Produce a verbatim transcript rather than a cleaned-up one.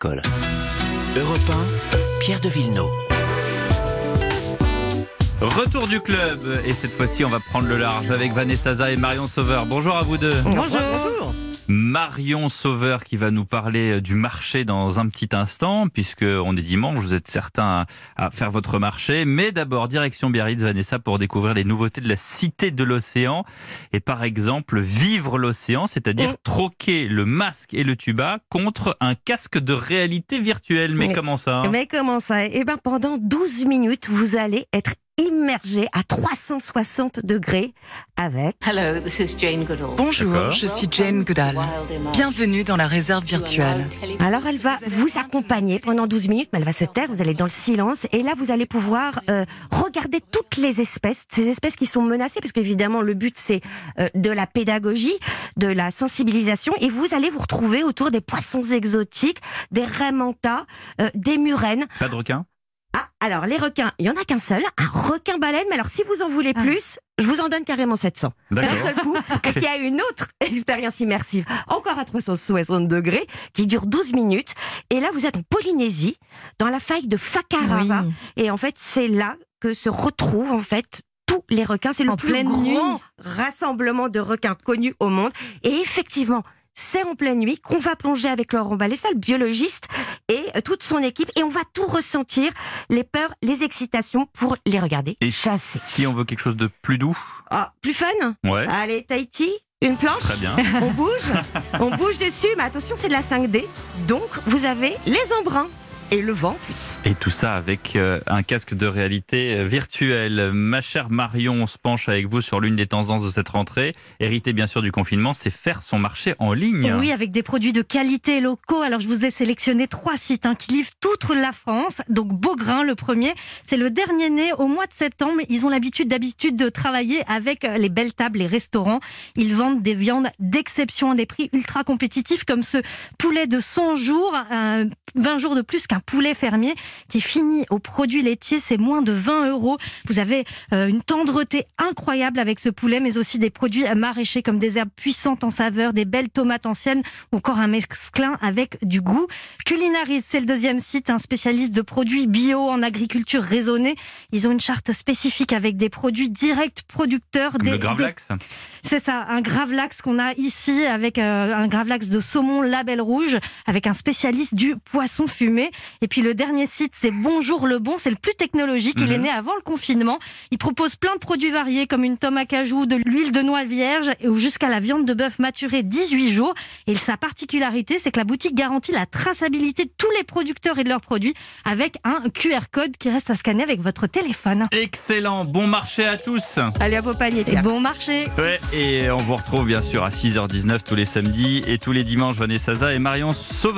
colle. Europe un, Pierre de Villeneuve. Retour du club, et cette fois-ci on va prendre le large avec Vanessa Zaza et Marion Sauveur. Bonjour à vous deux. Bonjour. Bonjour. Marion Sauveur qui va nous parler du marché dans un petit instant, puisque on est dimanche, vous êtes certains à faire votre marché. Mais d'abord, direction Biarritz, Vanessa, pour découvrir les nouveautés de la Cité de l'Océan. Et par exemple, vivre l'océan, c'est-à-dire mmh. troquer le masque et le tuba contre un casque de réalité virtuelle. Mais oui. comment ça hein Mais comment ça Eh bien, pendant douze minutes, vous allez être immergé à trois cent soixante degrés avec... Hello, this is Jane Goodall. Bonjour, D'accord. je suis Jane Goodall. Bienvenue dans la réserve virtuelle. Alors, elle va vous accompagner pendant douze minutes, mais elle va se taire, vous allez dans le silence, et là, vous allez pouvoir euh, regarder toutes les espèces, ces espèces qui sont menacées, parce qu'évidemment, le but, c'est euh, de la pédagogie, de la sensibilisation, et vous allez vous retrouver autour des poissons exotiques, des raimentas, euh, des murènes. Pas de requin? Ah, alors les requins, il y en a qu'un seul, un requin baleine, mais alors si vous en voulez plus, je vous en donne carrément sept cents. D'un D'accord. seul coup, parce qu'il y a une autre expérience immersive, encore à trois cent soixante degrés, qui dure douze minutes. Et là, vous êtes en Polynésie, dans la faille de Whakaara. Oui. Et en fait, c'est là que se retrouvent en fait tous les requins. C'est le En plus pleine grand nuit. rassemblement de requins connus au monde. Et effectivement, c'est en pleine nuit qu'on va plonger avec Laurent Balessa, le biologiste, et toute son équipe, et on va tout ressentir, les peurs, les excitations, pour les regarder Et chasser. si on veut quelque chose de plus doux? Ah, plus fun Ouais. Allez, Tahiti, une planche. Très bien. On bouge, on bouge dessus, mais attention, c'est de la cinq D, donc vous avez les embruns et le vent en plus. Et tout ça avec euh, un casque de réalité euh, virtuelle. Ma chère Marion, on se penche avec vous sur l'une des tendances de cette rentrée, héritée bien sûr du confinement, c'est faire son marché en ligne. Oui, avec des produits de qualité locaux. Alors, je vous ai sélectionné trois sites hein, qui livrent toute la France. Donc, Beaugrain, le premier, c'est le dernier né au mois de septembre. Ils ont l'habitude d'habitude de travailler avec les belles tables, les restaurants. Ils vendent des viandes d'exception à des prix ultra compétitifs, comme ce poulet de cent jours, euh, vingt jours de plus qu'un poulet fermier qui est fini aux produits laitiers, c'est moins de vingt euros. Vous avez euh, une tendreté incroyable avec ce poulet, mais aussi des produits maraîchers comme des herbes puissantes en saveur, des belles tomates anciennes ou encore un mesclin avec du goût. Culinaris, c'est le deuxième site, un spécialiste de produits bio en agriculture raisonnée. Ils ont une charte spécifique avec des produits directs producteurs. Comme des, le Gravlax. des... C'est ça, un Gravlax qu'on a ici avec euh, un Gravlax de saumon label rouge avec un spécialiste du poisson fumé. Et puis le dernier site, c'est Bonjour le Bon, c'est le plus technologique. Il Mmh. est né avant le confinement. Il propose plein de produits variés comme une tome à cajou, de l'huile de noix vierge ou jusqu'à la viande de bœuf maturée dix-huit jours. Et sa particularité, c'est que la boutique garantit la traçabilité de tous les producteurs et de leurs produits avec un Q R code qui reste à scanner avec votre téléphone. Excellent, bon marché à tous. Allez à vos paniers, Et Pierre. bon marché. Ouais, et on vous retrouve bien sûr à six heures dix-neuf tous les samedis et tous les dimanches, Vanessa Zaza et Marion Sauveur.